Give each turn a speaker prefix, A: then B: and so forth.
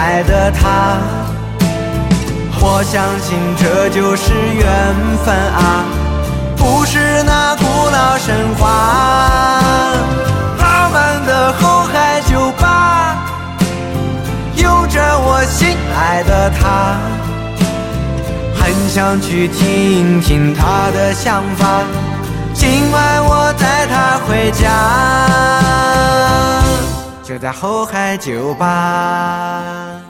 A: 爱的他。我相信这就是缘分啊，不是那古老神话。浪漫的后海酒吧，有着我心爱的他，很想去听听他的想法。今晚我带他回家，就在后海酒吧。